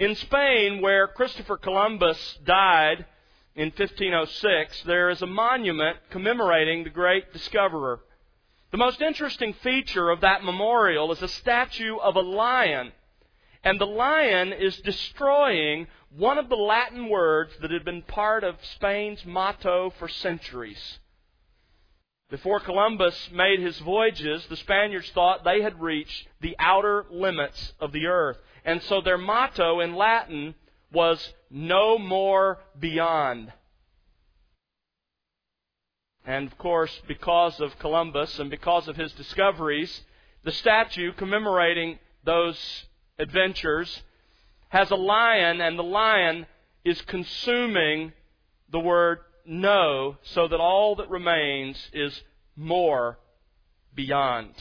In Spain, where Christopher Columbus died in 1506, there is a monument commemorating the great discoverer. The most interesting feature of that memorial is a statue of a lion. And the lion is destroying one of the Latin words that had been part of Spain's motto for centuries. Before Columbus made his voyages, the Spaniards thought they had reached the outer limits of the earth. And so their motto in Latin was "No more beyond." And of course, because of Columbus and because of his discoveries, the statue commemorating those adventures has a lion, and the lion is consuming the word "no," so that all that remains is more beyond.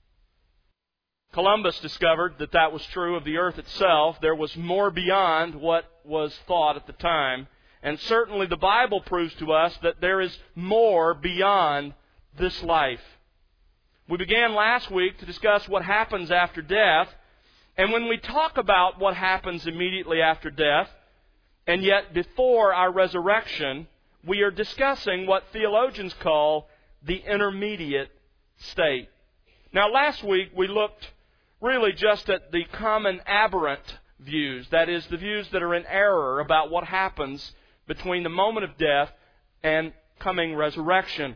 Columbus discovered that that was true of the earth itself. There was more beyond what was thought at the time. And certainly the Bible proves to us that there is more beyond this life. We began last week to discuss what happens after death. And when we talk about what happens immediately after death, and yet before our resurrection, we are discussing what theologians call the intermediate state. Now, last week we looked really just at the common aberrant views, that is, the views that are in error about what happens between the moment of death and coming resurrection.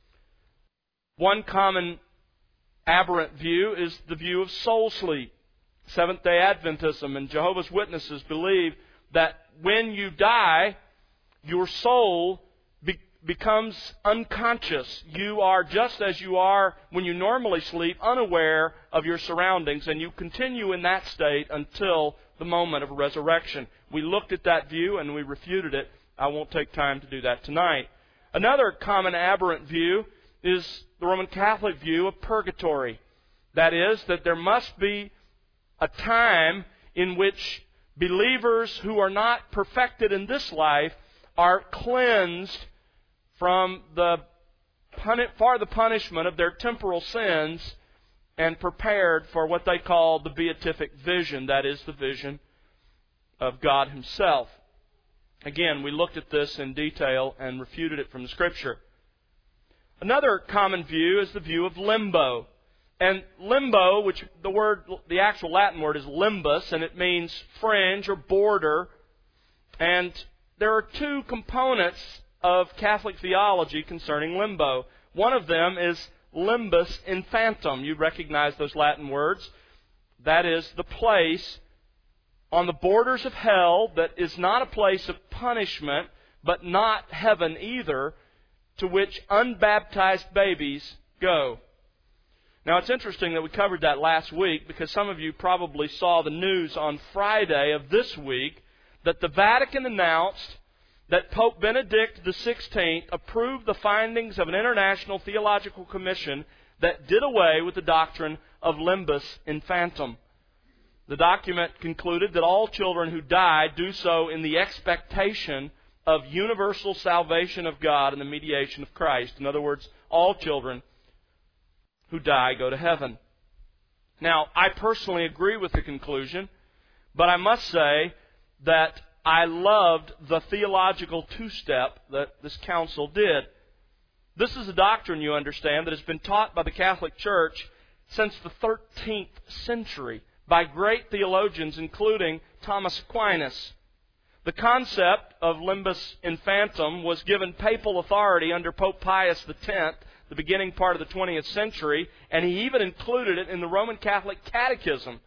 One common aberrant view is the view of soul sleep. Seventh-day Adventism and Jehovah's Witnesses believe that when you die, your soul becomes unconscious. You are just as you are when you normally sleep, unaware of your surroundings, and you continue in that state until the moment of resurrection. We looked at that view and we refuted it. I won't take time to do that tonight. Another common aberrant view is the Roman Catholic view of purgatory. That is, that there must be a time in which believers who are not perfected in this life are cleansed from the punishment of their temporal sins and prepared for what they call the beatific vision, that is, the vision of God Himself. Again, we looked at this in detail and refuted it from the Scripture. Another common view is the view of limbo. And limbo, which the actual Latin word is limbus, and it means fringe or border. And there are two components of Catholic theology concerning limbo. One of them is limbus infantum. You recognize those Latin words. That is the place on the borders of hell that is not a place of punishment, but not heaven either, to which unbaptized babies go. Now, it's interesting that we covered that last week because some of you probably saw the news on Friday of this week that the Vatican announced that Pope Benedict XVI approved the findings of an international theological commission that did away with the doctrine of limbus infantum. The document concluded that all children who die do so in the expectation of universal salvation of God and the mediation of Christ. In other words, all children who die go to heaven. Now, I personally agree with the conclusion, but I must say that I loved the theological two-step that this council did. This is a doctrine, you understand, that has been taught by the Catholic Church since the 13th century by great theologians, including Thomas Aquinas. The concept of limbus infantum was given papal authority under Pope Pius X, the beginning part of the 20th century, and he even included it in the Roman Catholic Catechism.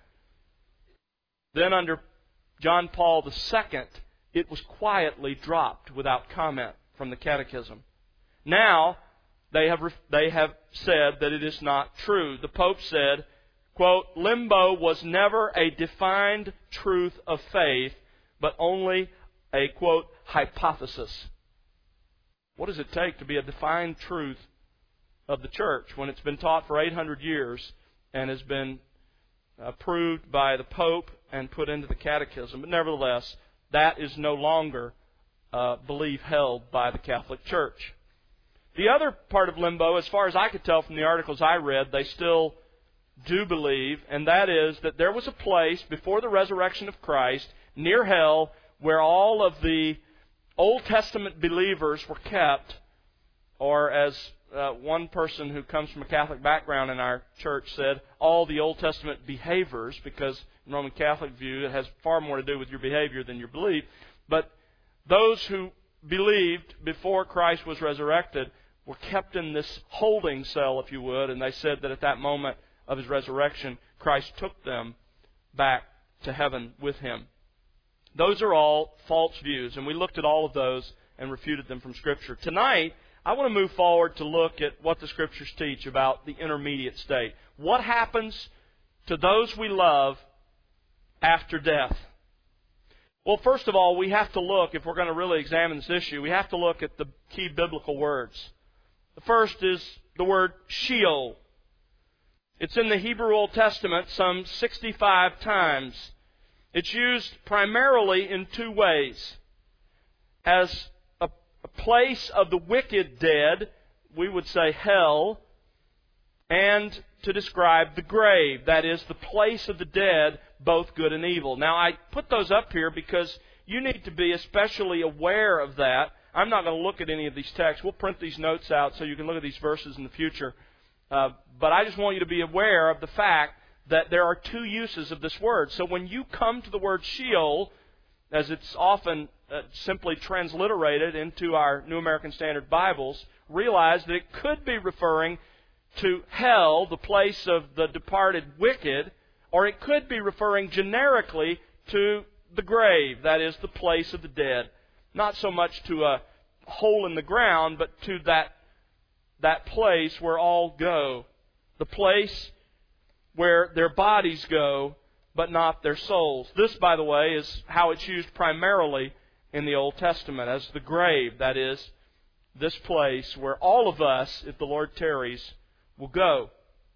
Then under John Paul II, it was quietly dropped without comment from the Catechism. Now, they have said that it is not true. The Pope said, quote, "Limbo was never a defined truth of faith, but only a, quote, hypothesis." What does it take to be a defined truth of the Church when it's been taught for 800 years and has been approved by the Pope and put into the Catechism? But nevertheless, that is no longer belief held by the Catholic Church. The other part of limbo, as far as I could tell from the articles I read, they still do believe, and that is that there was a place before the resurrection of Christ near hell, where all of the Old Testament believers were kept, or as one person who comes from a Catholic background in our church said, all the Old Testament behaviors, because in Roman Catholic view it has far more to do with your behavior than your belief. But those who believed before Christ was resurrected were kept in this holding cell, if you would, and they said that at that moment of His resurrection, Christ took them back to heaven with Him. Those are all false views, and we looked at all of those and refuted them from Scripture. Tonight, I want to move forward to look at what the Scriptures teach about the intermediate state. What happens to those we love after death? Well, first of all, we have to look, if we're going to really examine this issue, we have to look at the key biblical words. The first is the word Sheol. It's in the Hebrew Old Testament some 65 times. It's used primarily in two ways. As a place of the wicked dead, we would say hell, and to describe the grave, that is, the place of the dead, both good and evil. Now, I put those up here because you need to be especially aware of that. I'm not going to look at any of these texts. We'll print these notes out so you can look at these verses in the future. But I just want you to be aware of the fact that there are two uses of this word. So when you come to the word Sheol, as it's often simply transliterated into our New American Standard Bibles, realize that it could be referring to hell, the place of the departed wicked, or it could be referring generically to the grave, that is, the place of the dead. Not so much to a hole in the ground, but to that place where all go. The place where their bodies go, but not their souls. This, by the way, is how it's used primarily in the Old Testament, as the grave, that is, this place where all of us, if the Lord tarries, will go.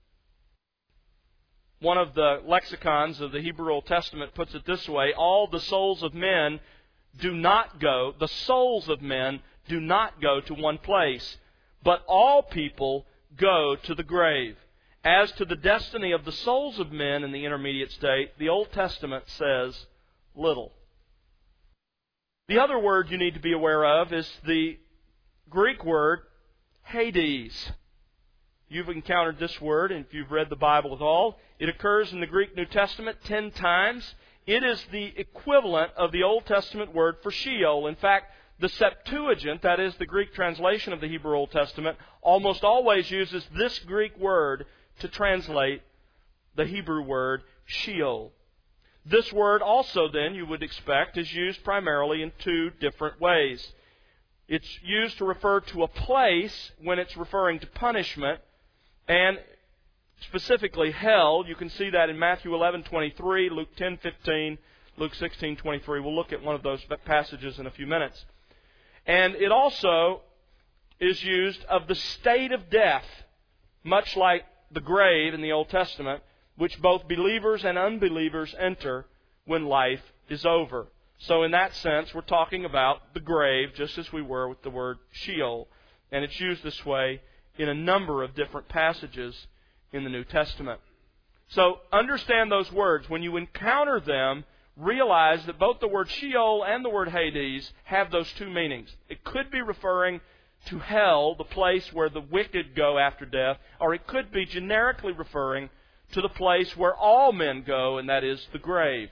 One of the lexicons of the Hebrew Old Testament puts it this way: all the souls of men do not go, the souls of men do not go to one place, but all people go to the grave. As to the destiny of the souls of men in the intermediate state, the Old Testament says little. The other word you need to be aware of is the Greek word Hades. You've encountered this word, and if you've read the Bible at all, it occurs in the Greek New Testament 10 times. It is the equivalent of the Old Testament word for Sheol. In fact, the Septuagint, that is the Greek translation of the Hebrew Old Testament, almost always uses this Greek word to translate the Hebrew word Sheol. This word also, then, you would expect, is used primarily in two different ways. It's used to refer to a place when it's referring to punishment, and specifically hell. You can see that in Matthew 11:23, Luke 10:15, Luke 16:23. We'll look at one of those passages in a few minutes. And it also is used of the state of death, much like the grave in the Old Testament, which both believers and unbelievers enter when life is over. So in that sense, we're talking about the grave, just as we were with the word Sheol. And it's used this way in a number of different passages in the New Testament. So understand those words. When you encounter them, realize that both the word Sheol and the word Hades have those two meanings. It could be referring to hell, the place where the wicked go after death, or it could be generically referring to the place where all men go, and that is the grave.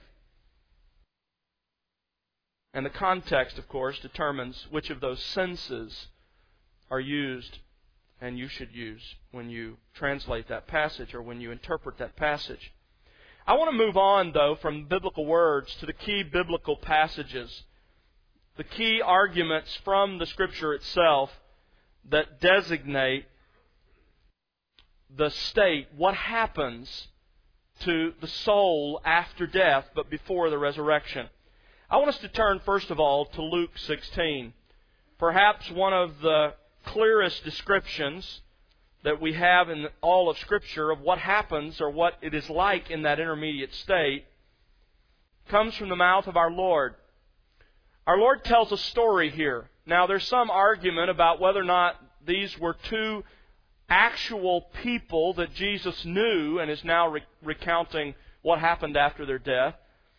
And the context, of course, determines which of those senses are used and you should use when you translate that passage or when you interpret that passage. I want to move on, though, from biblical words to the key biblical passages, the key arguments from the Scripture itself that designate the state, what happens to the soul after death but before the resurrection. I want us to turn, first of all, to Luke 16. Perhaps one of the clearest descriptions that we have in all of Scripture of what happens or what it is like in that intermediate state comes from the mouth of our Lord. Our Lord tells a story here. Now, there's some argument about whether or not these were two actual people that Jesus knew and is now recounting what happened after their death.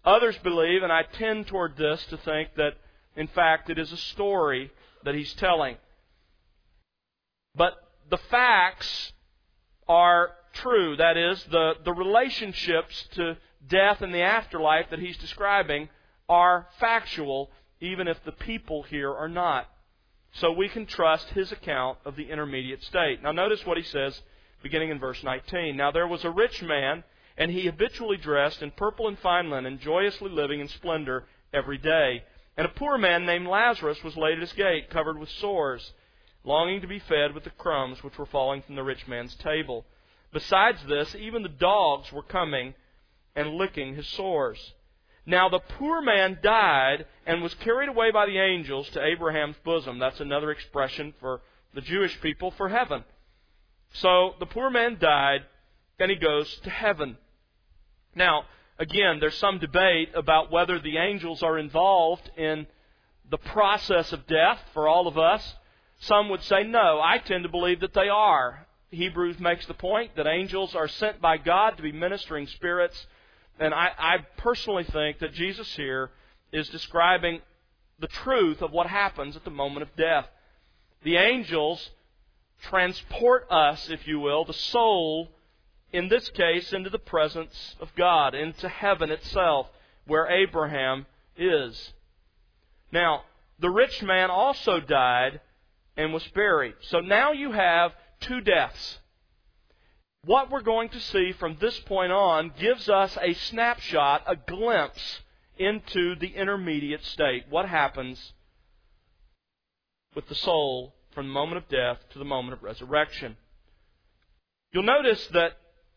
Others believe, and I tend toward this, to think that, in fact, it is a story that he's telling. But the facts are true. That is, the relationships to death and the afterlife that he's describing are factual, even if the people here are not. So we can trust his account of the intermediate state. Now notice what he says, beginning in verse 19. Now there was a rich man, and he habitually dressed in purple and fine linen, joyously living in splendor every day. And a poor man named Lazarus was laid at his gate, covered with sores, longing to be fed with the crumbs which were falling from the rich man's table. Besides this, even the dogs were coming and licking his sores. Now the poor man died and was carried away by the angels to Abraham's bosom. That's another expression for the Jewish people for heaven. So the poor man died, and he goes to heaven. Now, again, there's some debate about whether the angels are involved in the process of death for all of us. Some would say no. I tend to believe that they are. Hebrews makes the point that angels are sent by God to be ministering spirits. And I personally think that Jesus here is describing the truth of what happens at the moment of death. The angels transport us, if you will, the soul, in this case, into the presence of God, into heaven itself, where Abraham is. Now, the rich man also died and was buried. So now you have two deaths. What we're going to see from this point on gives us a snapshot, a glimpse into the intermediate state. What happens with the soul from the moment of death to the moment of resurrection. You'll notice that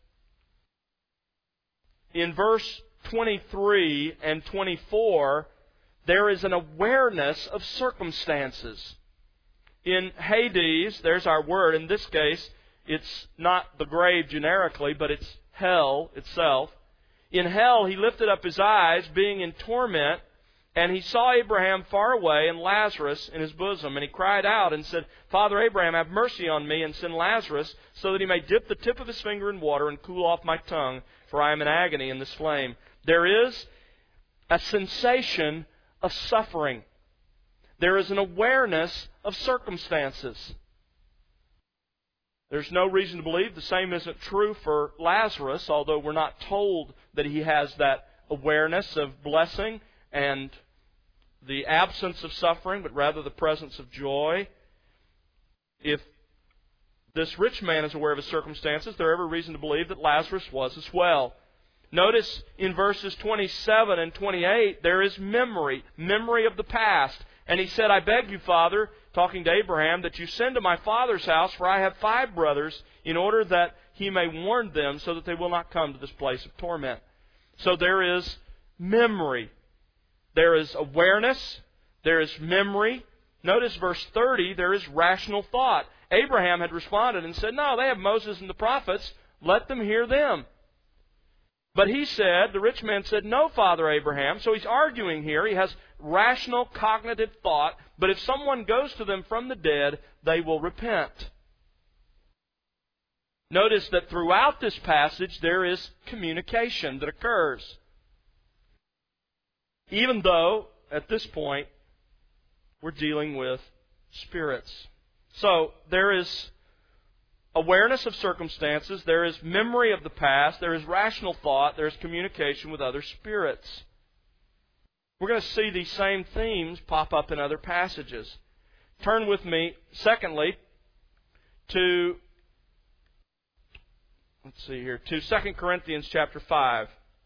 in verse 23 and 24, there is an awareness of circumstances. In Hades, there's our word. In this case, it's not the grave generically, but it's hell itself. In hell, he lifted up his eyes, being in torment, and he saw Abraham far away and Lazarus in his bosom. And he cried out and said, Father Abraham, have mercy on me, and send Lazarus, so that he may dip the tip of his finger in water and cool off my tongue, for I am in agony in this flame. There is a sensation of suffering. There is an awareness of circumstances. There's no reason to believe the same isn't true for Lazarus, although we're not told that he has that awareness of blessing and the absence of suffering, but rather the presence of joy. If this rich man is aware of his circumstances, there's every reason to believe that Lazarus was as well. Notice in verses 27 and 28, there is memory of the past. And he said, I beg you, Father, talking to Abraham, that you send to my father's house, for I have 5 brothers, in order that he may warn them, so that they will not come to this place of torment. So there is memory. There is awareness. There is memory. Notice verse 30, there is rational thought. Abraham had responded and said, no, they have Moses and the prophets. Let them hear them. But he said, the rich man said, no, Father Abraham. So he's arguing here. He has rational, cognitive thought. But if someone goes to them from the dead, they will repent. Notice that throughout this passage, there is communication that occurs. Even though, at this point, we're dealing with spirits. So, there is awareness of circumstances, there is memory of the past, there is rational thought, there is communication with other spirits. We're going to see these same themes pop up in other passages. Turn with me, secondly, to 2 Corinthians chapter 5.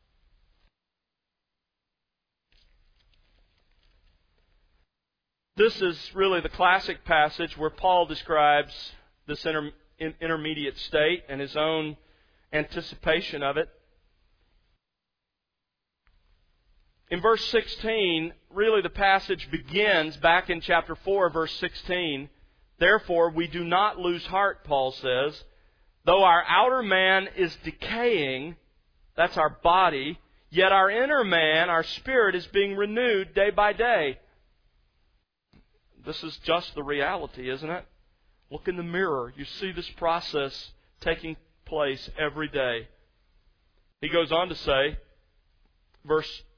This is really the classic passage where Paul describes this intermediate state and his own anticipation of it. In verse 16, really the passage begins back in chapter 4, verse 16. Therefore, we do not lose heart, Paul says. Though our outer man is decaying, that's our body, yet our inner man, our spirit, is being renewed day by day. This is just the reality, isn't it? Look in the mirror. You see this process taking place every day. He goes on to say, verse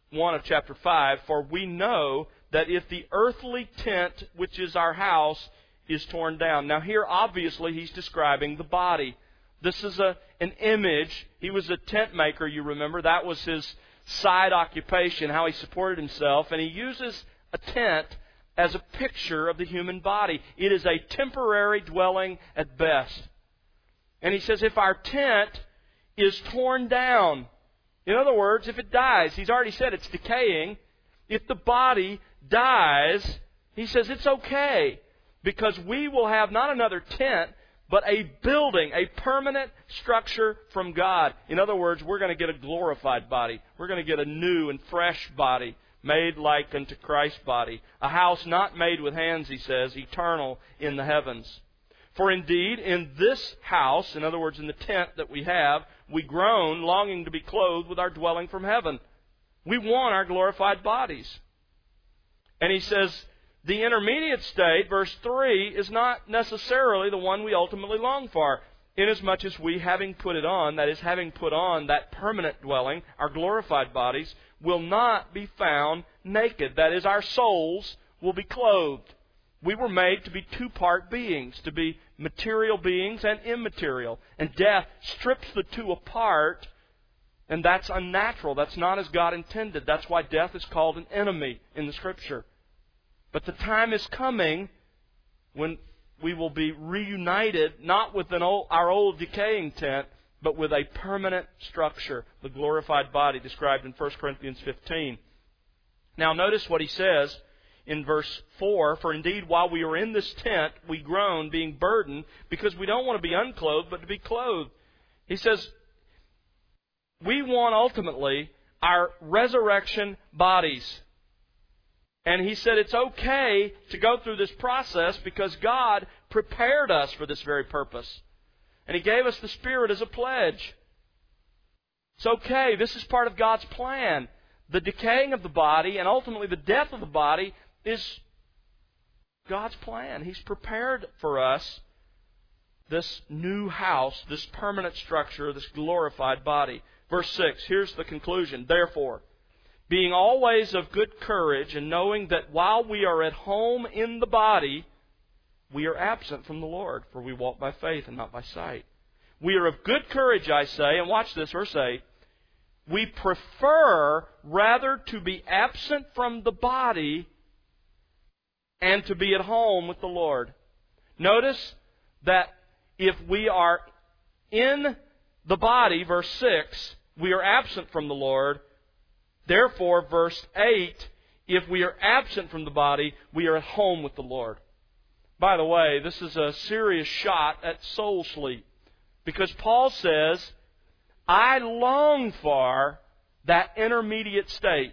1 of chapter 5, "For we know that if the earthly tent, which is our house, is torn down." Now here, obviously, he's describing the body. This is an image. He was a tent maker, you remember. That was his side occupation, how he supported himself. And he uses a tent as a picture of the human body. It is a temporary dwelling at best. And he says, if our tent is torn down, in other words, if it dies, he's already said it's decaying. If the body dies, he says it's okay, because we will have not another tent, but a building, a permanent structure from God. In other words, we're going to get a glorified body. We're going to get a new and fresh body, made like unto Christ's body. A house not made with hands, he says, eternal in the heavens. For indeed, in this house, in other words, in the tent that we have, we groan, longing to be clothed with our dwelling from heaven. We want our glorified bodies. And he says, the intermediate state, verse 3, is not necessarily the one we ultimately long for, inasmuch as we, having put it on, that is, having put on that permanent dwelling, our glorified bodies, will not be found naked. That is, our souls will be clothed. We were made to be two-part beings, to be material beings and immaterial. And death strips the two apart, and that's unnatural. That's not as God intended. That's why death is called an enemy in the Scripture. But the time is coming when we will be reunited, not with our old decaying tent, but with a permanent structure, the glorified body described in 1 Corinthians 15. Now notice what he says in verse 4, "For indeed, while we are in this tent, we groan, being burdened, because we don't want to be unclothed, but to be clothed." He says, we want ultimately our resurrection bodies. And he said it's okay to go through this process because God prepared us for this very purpose. And He gave us the Spirit as a pledge. It's okay. This is part of God's plan. The decaying of the body and ultimately the death of the body is God's plan. He's prepared for us this new house, this permanent structure, this glorified body. Verse 6, here's the conclusion. "Therefore, being always of good courage, and knowing that while we are at home in the body, we are absent from the Lord, for we walk by faith and not by sight. We are of good courage, I say," and watch this, verse 8, "we prefer rather to be absent from the body and to be at home with the Lord." Notice that if we are in the body, verse 6, we are absent from the Lord. Therefore, verse 8, if we are absent from the body, we are at home with the Lord. By the way, this is a serious shot at soul sleep. Because Paul says, I long for that intermediate state.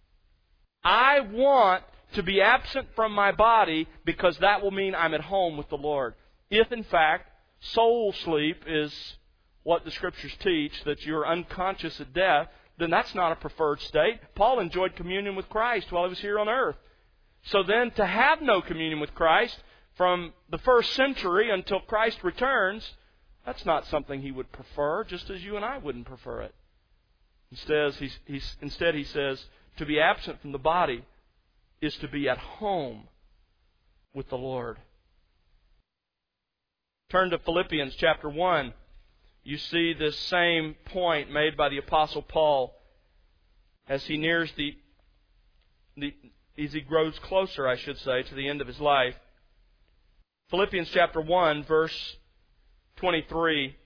I want to be absent from my body because that will mean I'm at home with the Lord. If, in fact, soul sleep is what the Scriptures teach, that you're unconscious at death, then that's not a preferred state. Paul enjoyed communion with Christ while He was here on earth. So then to have no communion with Christ from the first century until Christ returns, that's not something he would prefer, just as you and I wouldn't prefer it. Instead, he says, to be absent from the body is to be at home with the Lord. Turn to Philippians chapter 1. You see this same point made by the Apostle Paul as he nears as he grows closer, I should say, to the end of his life. Philippians chapter 1, verse 23.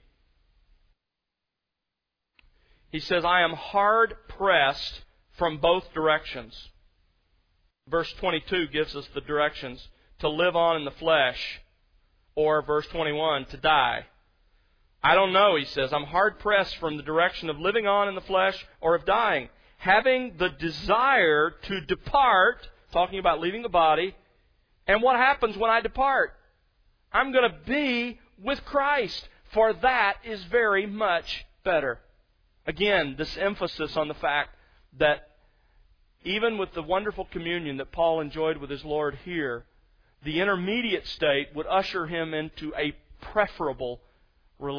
He says, I am hard pressed from both directions. Verse 22 gives us the directions: to live on in the flesh, or verse 21, to die. I don't know, he says. I'm hard pressed from the direction of living on in the flesh or of dying. Having the desire to depart, talking about leaving the body. And what happens when I depart? I'm going to be with Christ, for that is very much better. Again, this emphasis on the fact that even with the wonderful communion that Paul enjoyed with his Lord here, the intermediate state would usher him into a preferable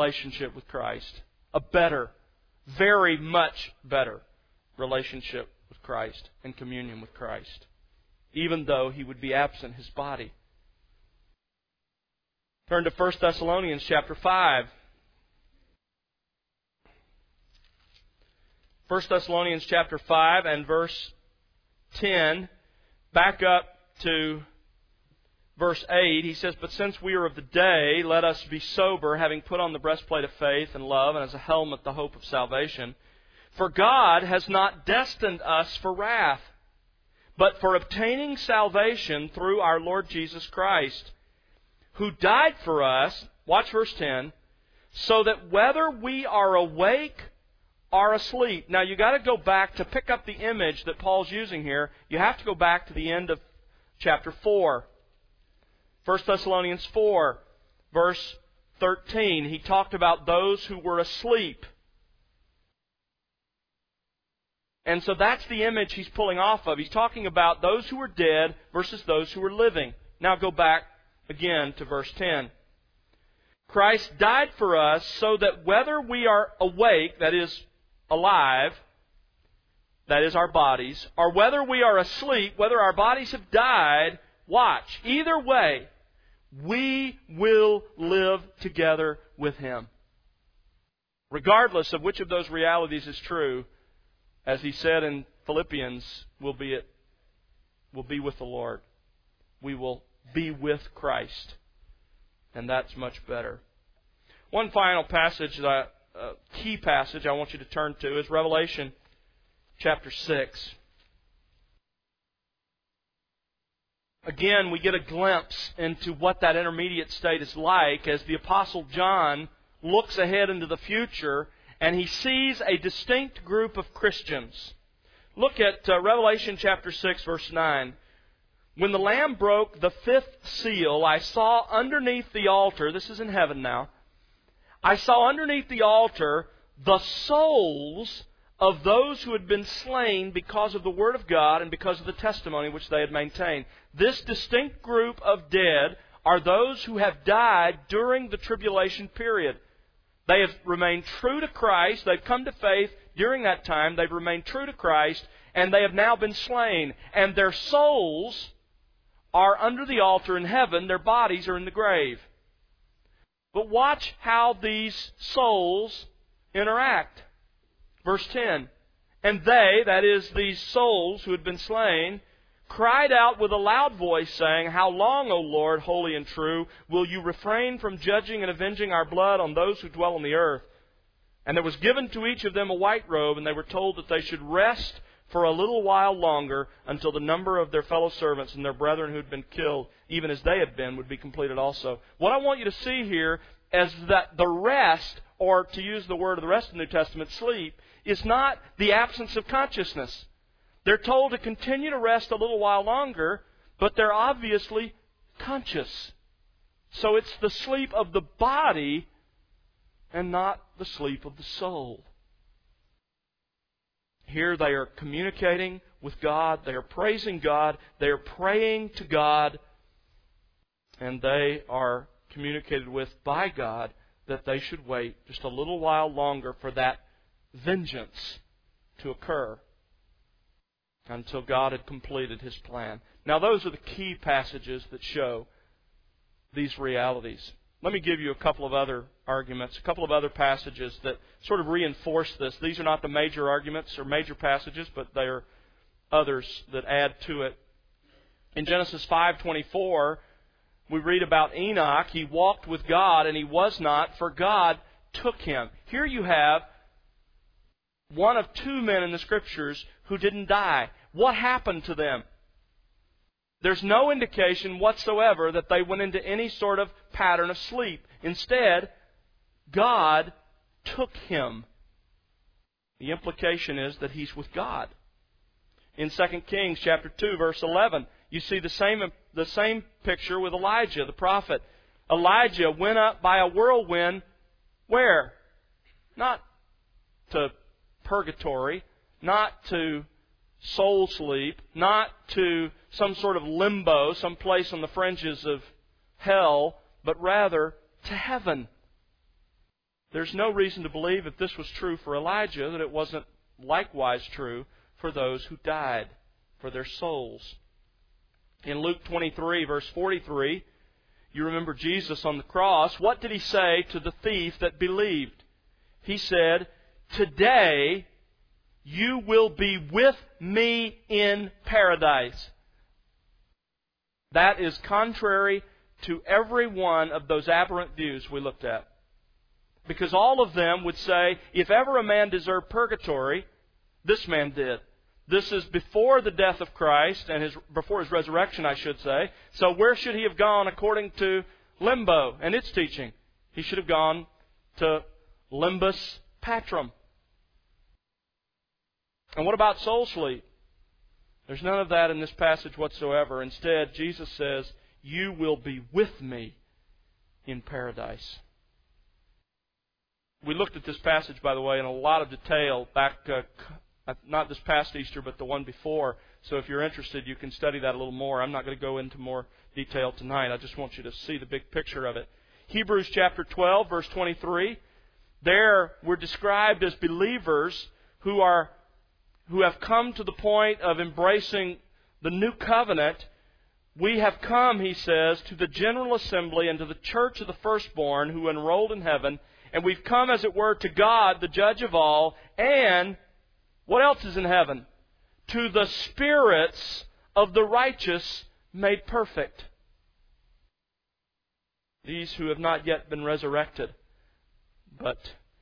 relationship with Christ. A better, very much better relationship with Christ and communion with Christ, even though He would be absent His body. Turn to 1 Thessalonians chapter 5. 1 Thessalonians chapter 5 and verse 10. Back up to verse 8. He says, "But since we are of the day, let us be sober, having put on the breastplate of faith and love, and as a helmet the hope of salvation. For God has not destined us for wrath, but for obtaining salvation through our Lord Jesus Christ, who died for us," watch verse 10, "so that whether we are awake or asleep." Now you've got to go back to pick up the image that Paul's using here. You have to go back to the end of chapter 4. 1 Thessalonians 4, verse 13. He talked about those who were asleep. And so that's the image he's pulling off of. He's talking about those who were dead versus those who were living. Now go back again to verse 10. "Christ died for us so that whether we are awake," that is, alive, that is our bodies, "or whether we are asleep," whether our bodies have died, watch, either way, we will live together with Him. Regardless of which of those realities is true, as he said in Philippians, we'll be with the Lord. We will be with Christ. And that's much better. One final passage, key passage I want you to turn to is Revelation chapter 6. Again, we get a glimpse into what that intermediate state is like as the Apostle John looks ahead into the future and he sees a distinct group of Christians. Look at Revelation chapter 6, verse 9. "When the Lamb broke the fifth seal, I saw underneath the altar," this is in heaven now, "I saw underneath the altar the souls of those who had been slain because of the Word of God and because of the testimony which they had maintained." This distinct group of dead are those who have died during the tribulation period. They have remained true to Christ. They've come to faith during that time. They've remained true to Christ, and they have now been slain. And their souls are under the altar in heaven. Their bodies are in the grave. But watch how these souls interact. Verse 10. "And they," that is, these souls who had been slain, "cried out with a loud voice, saying, How long, O Lord, holy and true, will you refrain from judging and avenging our blood on those who dwell on the earth? And there was given to each of them a white robe, and they were told that they should rest for a little while longer until the number of their fellow servants and their brethren who had been killed, even as they had been, would be completed also." What I want you to see here is that the rest, or to use the word of the rest of the New Testament, sleep, is not the absence of consciousness. They're told to continue to rest a little while longer, but they're obviously conscious. So it's the sleep of the body and not the sleep of the soul. Here they are communicating with God, they are praising God, they are praying to God, and they are communicated with by God that they should wait just a little while longer for that vengeance to occur until God had completed His plan. Now those are the key passages that show these realities. Let me give you a couple of other arguments, a couple of other passages that sort of reinforce this. These are not the major arguments or major passages, but they are others that add to it. In Genesis 5:24, we read about Enoch. He walked with God, and he was not, for God took him. Here you have one of two men in the Scriptures who didn't die. What happened to them? There's no indication whatsoever that they went into any sort of pattern of sleep. Instead, God took him. The implication is that he's with God. In 2 Kings chapter 2, verse 11, you see the same picture with Elijah, the prophet. Elijah went up by a whirlwind. Where? Not to purgatory, not to soul sleep, not to some sort of limbo, some place on the fringes of hell, but rather to heaven. There's no reason to believe, if this was true for Elijah, that it wasn't likewise true for those who died, for their souls. In Luke 23, verse 43, you remember Jesus on the cross. What did He say to the thief that believed? He said, "Today you will be with me in paradise." That is contrary to every one of those aberrant views we looked at. Because all of them would say, if ever a man deserved purgatory, this man did. This is before the death of Christ, and before His resurrection, I should say. So where should he have gone according to limbo and its teaching? He should have gone to limbus patrum. And what about soul sleep? There's none of that in this passage whatsoever. Instead, Jesus says, "You will be with me in paradise." We looked at this passage, by the way, in a lot of detail back, not this past Easter, but the one before. So if you're interested, you can study that a little more. I'm not going to go into more detail tonight. I just want you to see the big picture of it. Hebrews chapter 12, verse 23. There we're described as believers who have come to the point of embracing the new covenant. We have come, he says, to the general assembly and to the church of the firstborn who enrolled in heaven. And we've come, as it were, to God, the judge of all. And what else is in heaven? To the spirits of the righteous made perfect. These who have not yet been resurrected, but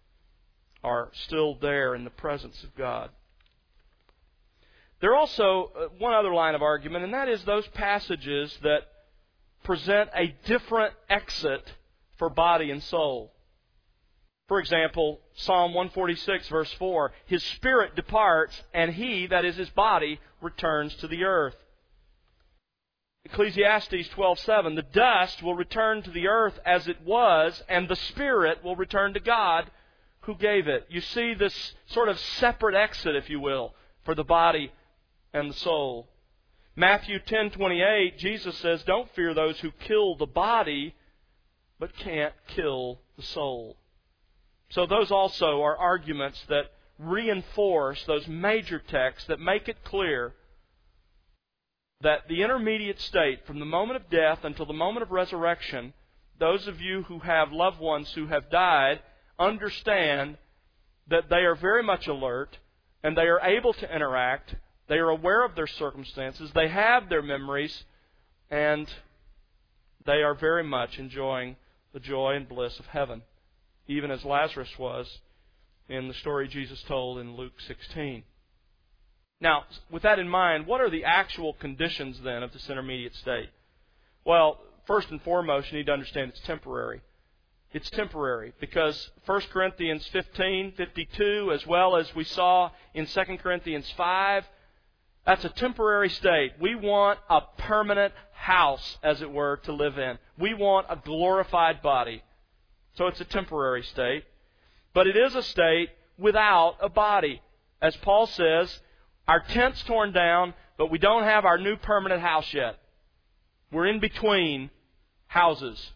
are still there in the presence of God. There are also one other line of argument, and that is those passages that present a different exit for body and soul. For example, Psalm 146, verse 4, His spirit departs, and he, that is his body, returns to the earth. Ecclesiastes 12:7, the dust will return to the earth as it was, and the spirit will return to God who gave it. You see this sort of separate exit, if you will, for the body and the soul. Matthew 10:28, Jesus says, don't fear those who kill the body, but can't kill the soul. So those also are arguments that reinforce those major texts that make it clear that the intermediate state, from the moment of death until the moment of resurrection, those of you who have loved ones who have died understand that they are very much alert and they are able to interact. They are aware of their circumstances. They have their memories, and they are very much enjoying the joy and bliss of heaven, even as Lazarus was in the story Jesus told in Luke 16. Now, with that in mind, what are the actual conditions then of this intermediate state? Well, first and foremost, you need to understand it's temporary. It's temporary because 1 Corinthians 15:52, as well as we saw in 2 Corinthians 5, that's a temporary state. We want a permanent house, as it were, to live in. We want a glorified body. So it's a temporary state. But it is a state without a body. As Paul says, our tent's torn down, but we don't have our new permanent house yet. We're in between houses.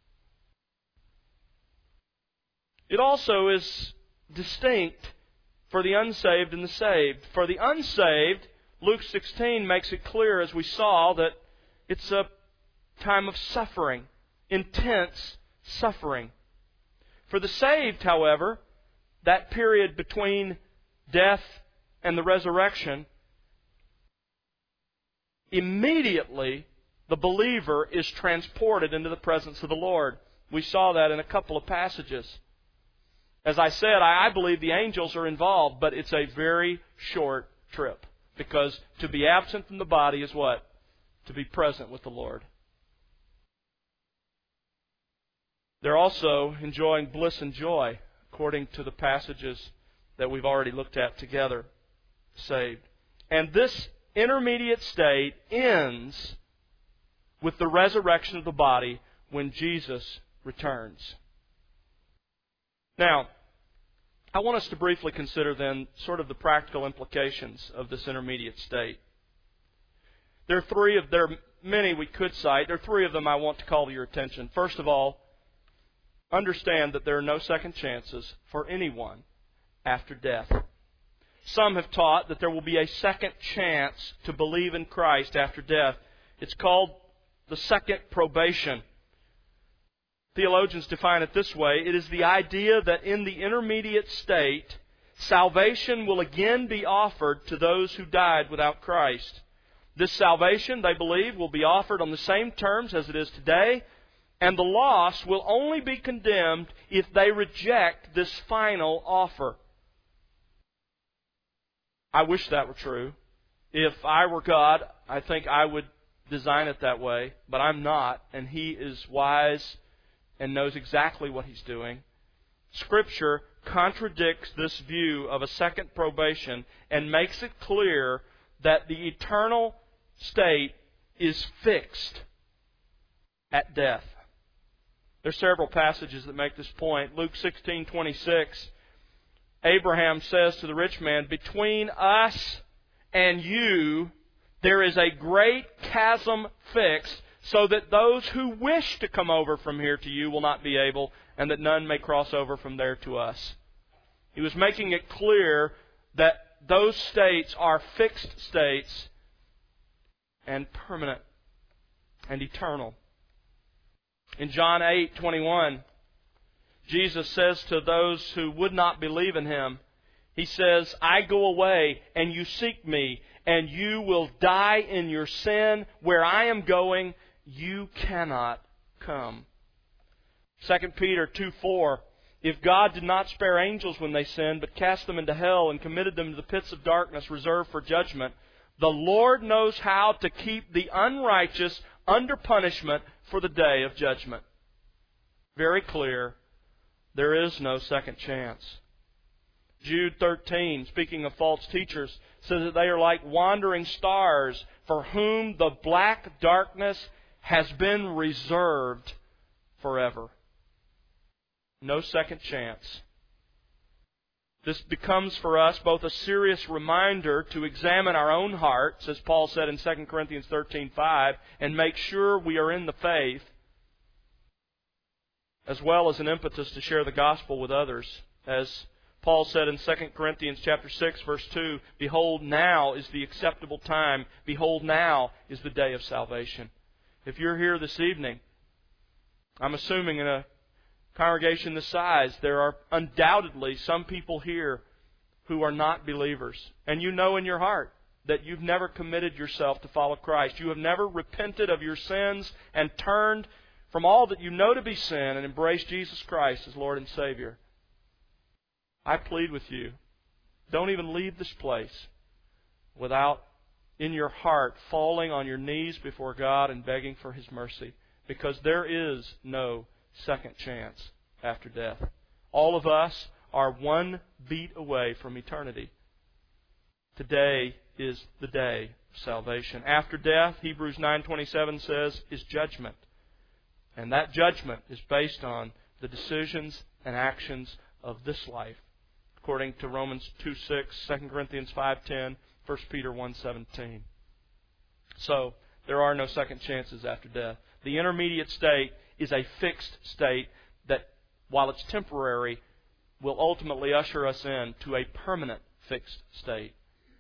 It also is distinct for the unsaved and the saved. For the unsaved, Luke 16 makes it clear, as we saw, that it's a time of suffering, intense suffering. For the saved, however, that period between death and the resurrection, immediately the believer is transported into the presence of the Lord. We saw that in a couple of passages. As I said, I believe the angels are involved, but it's a very short trip. Because to be absent from the body is what? To be present with the Lord. They're also enjoying bliss and joy, according to the passages that we've already looked at together, saved. And this intermediate state ends with the resurrection of the body when Jesus returns. Now, I want us to briefly consider then sort of the practical implications of this intermediate state. There are many we could cite. There are three of them I want to call to your attention. First of all, understand that there are no second chances for anyone after death. Some have taught that there will be a second chance to believe in Christ after death. It's called the second probation. Theologians define it this way. It is the idea that in the intermediate state, salvation will again be offered to those who died without Christ. This salvation, they believe, will be offered on the same terms as it is today, and the lost will only be condemned if they reject this final offer. I wish that were true. If I were God, I think I would design it that way, but I'm not, and He is wise and knows exactly what He's doing. Scripture contradicts this view of a second probation and makes it clear that the eternal state is fixed at death. There are several passages that make this point. Luke 16:26, Abraham says to the rich man, "Between us and you there is a great chasm fixed, so that those who wish to come over from here to you will not be able, and that none may cross over from there to us." He was making it clear that those states are fixed states and permanent and eternal. In John 8:21, Jesus says to those who would not believe in Him, He says, "I go away, and you seek me, and you will die in your sin. Where I am going, you cannot come." 2 Peter 2:4, "If God did not spare angels when they sinned, but cast them into hell and committed them to the pits of darkness reserved for judgment, the Lord knows how to keep the unrighteous under punishment for the day of judgment." Very clear. There is no second chance. Jude 13, speaking of false teachers, says that they are like wandering stars for whom the black darkness has been reserved forever. No second chance. This becomes for us both a serious reminder to examine our own hearts, as Paul said in 2 Corinthians 13:5, and make sure we are in the faith, as well as an impetus to share the gospel with others. As Paul said in 2 Corinthians chapter 6, verse 2, "Behold, now is the acceptable time. Behold, now is the day of salvation." If you're here this evening, I'm assuming in a congregation this size, there are undoubtedly some people here who are not believers. And you know in your heart that you've never committed yourself to follow Christ. You have never repented of your sins and turned from all that you know to be sin and embraced Jesus Christ as Lord and Savior. I plead with you, don't even leave this place without, in your heart, falling on your knees before God and begging for His mercy. Because there is no second chance after death. All of us are one beat away from eternity. Today is the day of salvation. After death, Hebrews 9:27 says, is judgment. And that judgment is based on the decisions and actions of this life, according to Romans 2:6, 2 Corinthians 5:10, 1 Peter 1:17. So, there are no second chances after death. The intermediate state is a fixed state that, while it's temporary, will ultimately usher us in to a permanent fixed state.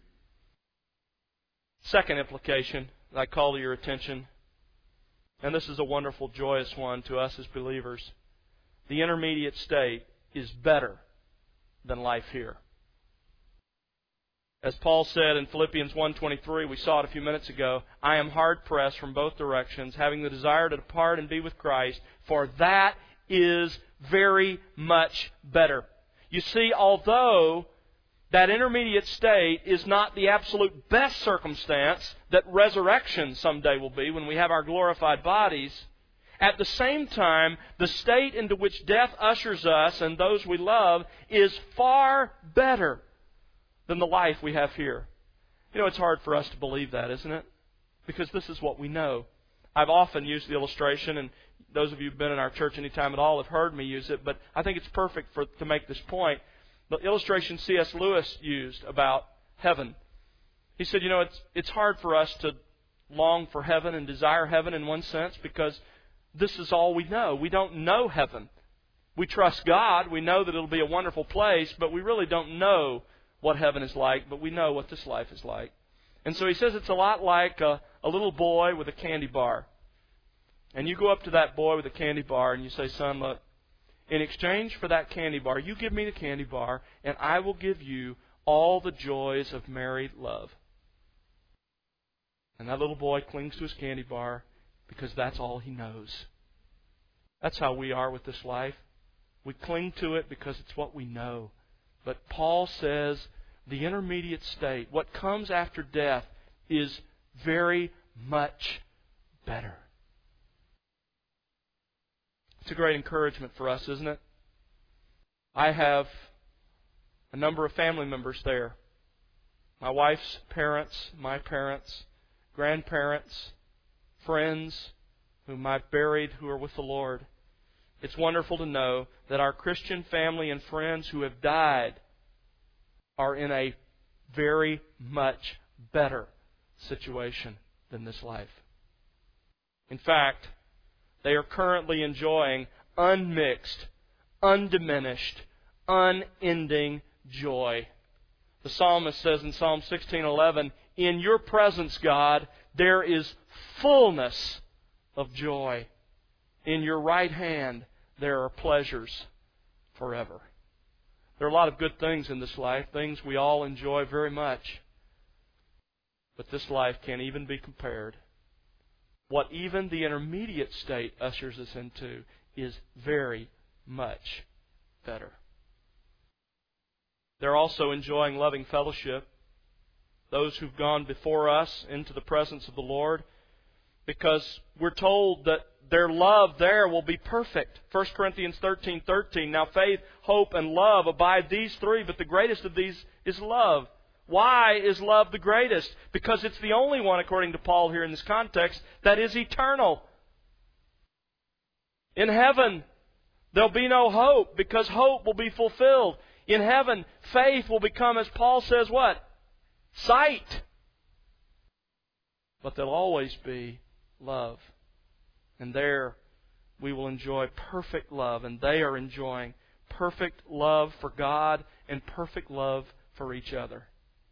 Second implication that I call to your attention, and this is a wonderful, joyous one to us as believers. The intermediate state is better than life here. As Paul said in Philippians 1:23, we saw it a few minutes ago, "I am hard-pressed from both directions, having the desire to depart and be with Christ, for that is very much better." You see, although that intermediate state is not the absolute best circumstance that resurrection someday will be when we have our glorified bodies, at the same time, the state into which death ushers us and those we love is far better than the life we have here. You know, it's hard for us to believe that, isn't it? Because this is what we know. I've often used the illustration, and those of you who've been in our church any time at all have heard me use it, but I think it's perfect to make this point. The illustration C.S. Lewis used about heaven. He said, you know, it's hard for us to long for heaven and desire heaven in one sense because this is all we know. We don't know heaven. We trust God. We know that it'll be a wonderful place, but we really don't know what heaven is like, but we know what this life is like. And so he says it's a lot like a little boy with a candy bar. And you go up to that boy with a candy bar and you say, son, look, in exchange for that candy bar, you give me the candy bar and I will give you all the joys of married love. And that little boy clings to his candy bar because that's all he knows. That's how we are with this life. We cling to it because it's what we know. But Paul says the intermediate state, what comes after death, is very much better. It's a great encouragement for us, isn't it? I have a number of family members there. My wife's parents, my parents, grandparents, friends whom I've buried who are with the Lord. It's wonderful to know that our Christian family and friends who have died are in a very much better situation than this life. In fact, they are currently enjoying unmixed, undiminished, unending joy. The psalmist says in Psalm 16:11, "In your presence, God, there is fullness of joy. In your right hand there are pleasures forever." There are a lot of good things in this life, things we all enjoy very much. But this life can't even be compared. What even the intermediate state ushers us into is very much better. They're also enjoying loving fellowship, those who've gone before us into the presence of the Lord, because we're told that their love there will be perfect. 1 Corinthians 13:13. Now faith, hope, and love abide these three, but the greatest of these is love. Why is love the greatest? Because it's the only one, according to Paul here in this context, that is eternal. In heaven, there'll be no hope, because hope will be fulfilled. In heaven, faith will become, as Paul says, what? Sight. But there'll always be love. And there we will enjoy perfect love. And they are enjoying perfect love for God and perfect love for each other.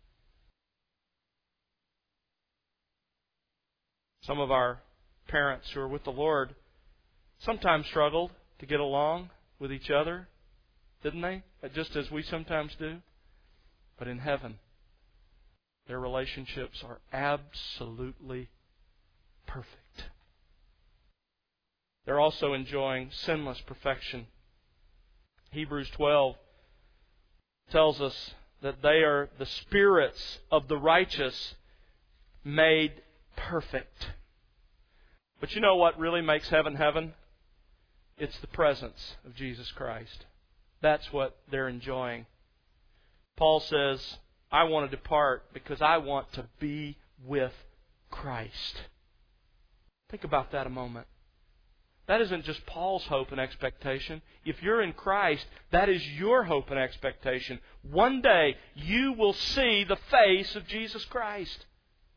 Some of our parents who are with the Lord sometimes struggled to get along with each other, didn't they? Just as we sometimes do. But in heaven, their relationships are absolutely perfect. They're also enjoying sinless perfection. Hebrews 12 tells us that they are the spirits of the righteous made perfect. But you know what really makes heaven heaven? It's the presence of Jesus Christ. That's what they're enjoying. Paul says, I want to depart because I want to be with Christ. Think about that a moment. That isn't just Paul's hope and expectation. If you're in Christ, that is your hope and expectation. One day, you will see the face of Jesus Christ.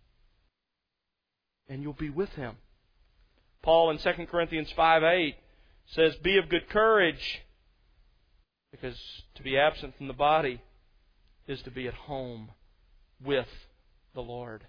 And you'll be with Him. Paul in 2 Corinthians 5:8 says, "Be of good courage, because to be absent from the body is to be at home with the Lord."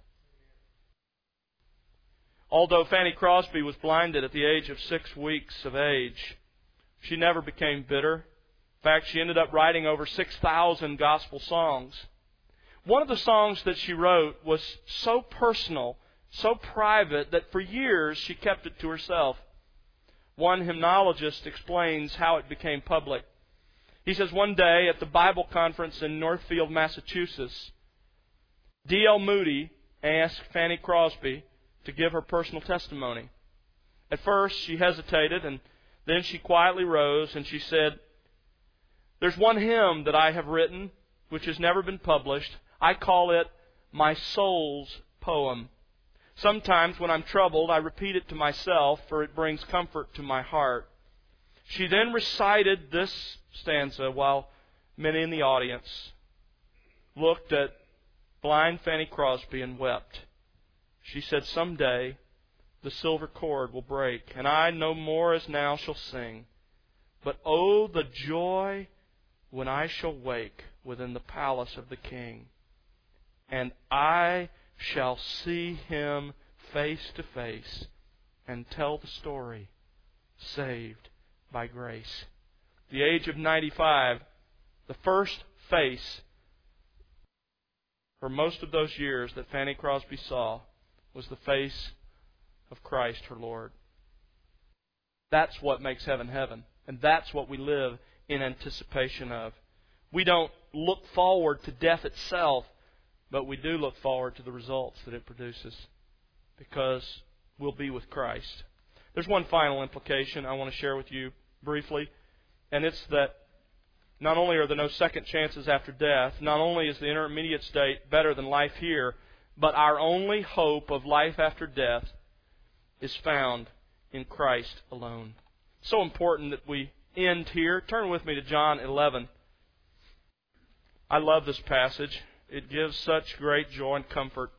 Although Fanny Crosby was blinded at the age of 6 weeks of age, she never became bitter. In fact, she ended up writing over 6,000 gospel songs. One of the songs that she wrote was so personal, so private, that for years she kept it to herself. One hymnologist explains how it became public. He says, one day at the Bible conference in Northfield, Massachusetts, D.L. Moody asked Fanny Crosby to give her personal testimony. At first she hesitated, and then she quietly rose and she said, "There's one hymn that I have written which has never been published. I call it my soul's poem. Sometimes when I'm troubled, I repeat it to myself, for it brings comfort to my heart." She then recited this stanza while many in the audience looked at blind Fanny Crosby and wept. She said, "Someday the silver cord will break, and I no more as now shall sing. But oh, the joy when I shall wake within the palace of the king. And I shall see him face to face and tell the story, saved by grace. The age of 95, the first face for most of those years that Fanny Crosby saw was the face of Christ, her Lord. That's what makes heaven heaven. And that's what we live in anticipation of. We don't look forward to death itself, but we do look forward to the results that it produces, because we'll be with Christ. There's one final implication I want to share with you briefly, and it's that not only are there no second chances after death, not only is the intermediate state better than life here, but our only hope of life after death is found in Christ alone. It's so important that we end here. Turn with me to John 11. I love this passage. It gives such great joy and comfort.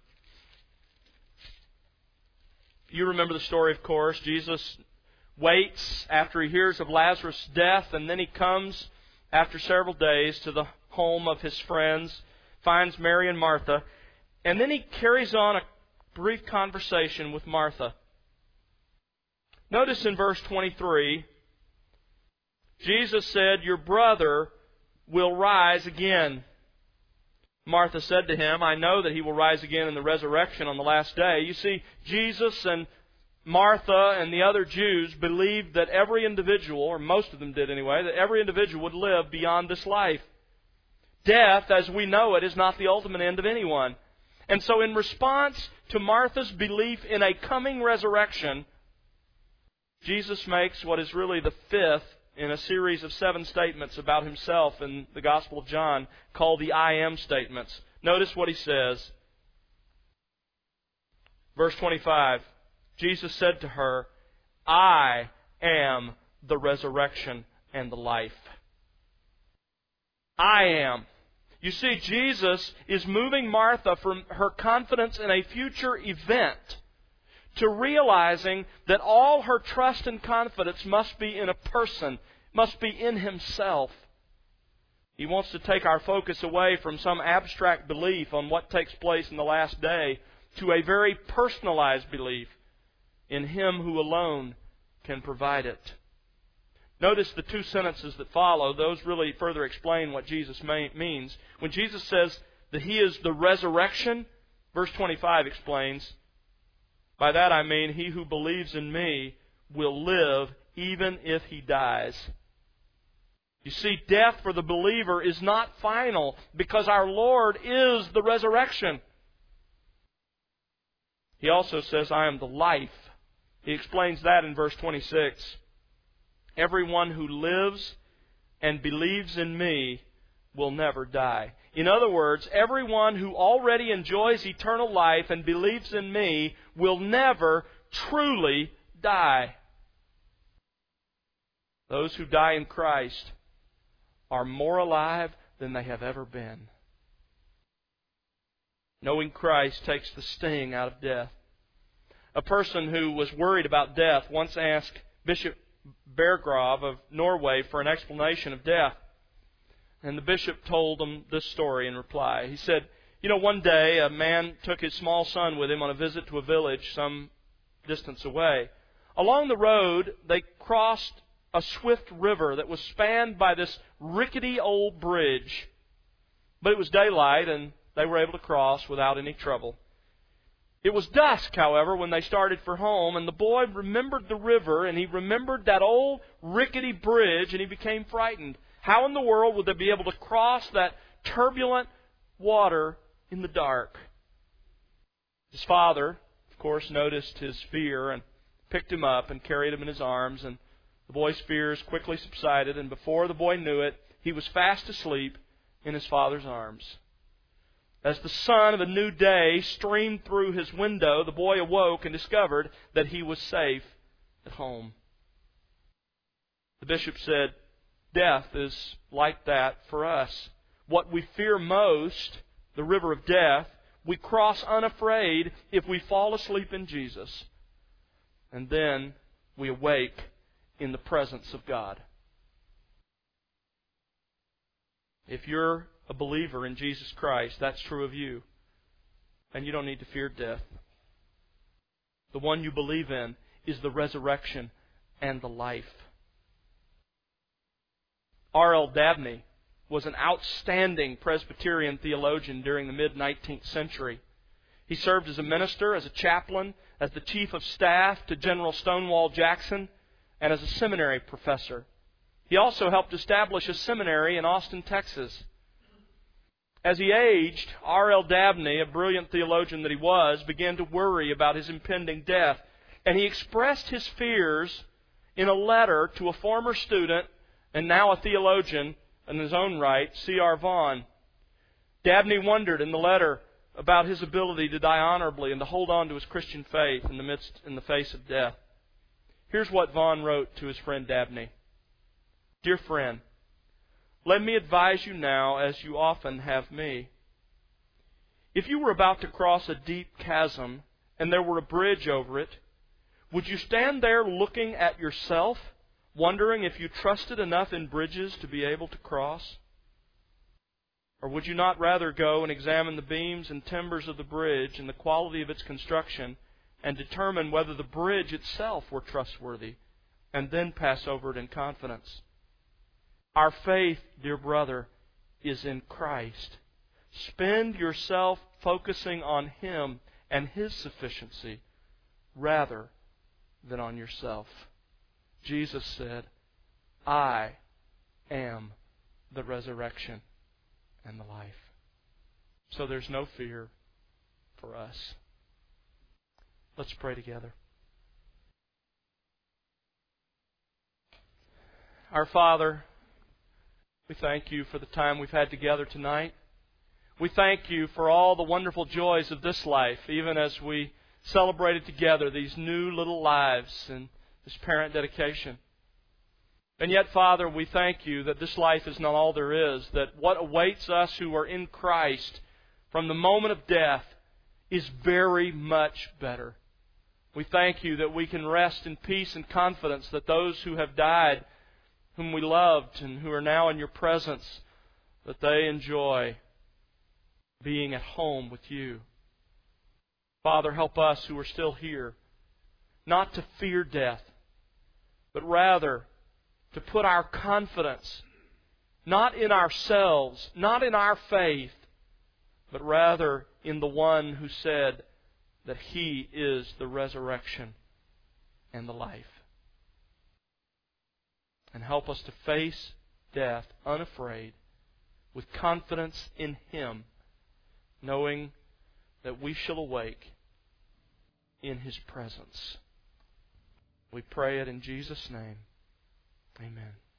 You remember the story, of course. Jesus waits after he hears of Lazarus' death, and then he comes after several days to the home of his friends, finds Mary and Martha, and then he carries on a brief conversation with Martha. Notice in verse 23, Jesus said, "Your brother will rise again." Martha said to him, "I know that he will rise again in the resurrection on the last day." You see, Jesus and Martha and the other Jews believed that every individual, or most of them did anyway, that every individual would live beyond this life. Death, as we know it, is not the ultimate end of anyone. And so in response to Martha's belief in a coming resurrection, Jesus makes what is really the fifth in a series of 7 statements about himself in the Gospel of John called the I am statements. Notice what he says. Verse 25, Jesus said to her, "I am the resurrection and the life." I am. You see, Jesus is moving Martha from her confidence in a future event to realizing that all her trust and confidence must be in a person, must be in Himself. He wants to take our focus away from some abstract belief on what takes place in the last day to a very personalized belief in Him who alone can provide it. Notice the 2 sentences that follow. Those really further explain what Jesus means. When Jesus says that He is the resurrection, verse 25 explains, "By that I mean, he who believes in me will live even if he dies." You see, death for the believer is not final because our Lord is the resurrection. He also says, "I am the life." He explains that in verse 26. "Everyone who lives and believes in me will never die." In other words, everyone who already enjoys eternal life and believes in me will never truly die. Those who die in Christ are more alive than they have ever been. Knowing Christ takes the sting out of death. A person who was worried about death once asked Bishop Bergrave of Norway for an explanation of death. And the bishop told him this story in reply. He said, one day a man took his small son with him on a visit to a village some distance away. Along the road, they crossed a swift river that was spanned by this rickety old bridge. But it was daylight, and they were able to cross without any trouble. It was dusk, however, when they started for home, and the boy remembered the river, and he remembered that old rickety bridge, and he became frightened. How in the world would they be able to cross that turbulent water in the dark? His father, of course, noticed his fear and picked him up and carried him in his arms, and the boy's fears quickly subsided, and before the boy knew it, he was fast asleep in his father's arms. As the sun of a new day streamed through his window, the boy awoke and discovered that he was safe at home. The bishop said, death is like that for us. What we fear most, the river of death, we cross unafraid if we fall asleep in Jesus. And then we awake in the presence of God. If you're a believer in Jesus Christ, that's true of you. And you don't need to fear death. The one you believe in is the resurrection and the life. R.L. Dabney was an outstanding Presbyterian theologian during the mid-19th century. He served as a minister, as a chaplain, as the chief of staff to General Stonewall Jackson, and as a seminary professor. He also helped establish a seminary in Austin, Texas. As he aged, R.L. Dabney, a brilliant theologian that he was, began to worry about his impending death. And he expressed his fears in a letter to a former student and now a theologian in his own right, C.R. Vaughan. Dabney wondered in the letter about his ability to die honorably and to hold on to his Christian faith in the face of death. Here's what Vaughan wrote to his friend Dabney. Dear friend, let me advise you now, as you often have me. If you were about to cross a deep chasm and there were a bridge over it, would you stand there looking at yourself, wondering if you trusted enough in bridges to be able to cross? Or would you not rather go and examine the beams and timbers of the bridge and the quality of its construction and determine whether the bridge itself were trustworthy, and then pass over it in confidence? Our faith, dear brother, is in Christ. Spend yourself focusing on Him and His sufficiency rather than on yourself. Jesus said, I am the resurrection and the life. So there's no fear for us. Let's pray together. Our Father, we thank You for the time we've had together tonight. We thank You for all the wonderful joys of this life, even as we celebrated together these new little lives and this parent dedication. And yet, Father, we thank You that this life is not all there is, that what awaits us who are in Christ from the moment of death is very much better. We thank You that we can rest in peace and confidence that those who have died, whom we loved and who are now in Your presence, that they enjoy being at home with You. Father, help us who are still here not to fear death, but rather to put our confidence not in ourselves, not in our faith, but rather in the One who said that He is the resurrection and the life. And help us to face death unafraid, with confidence in Him, knowing that we shall awake in His presence. We pray it in Jesus' name. Amen.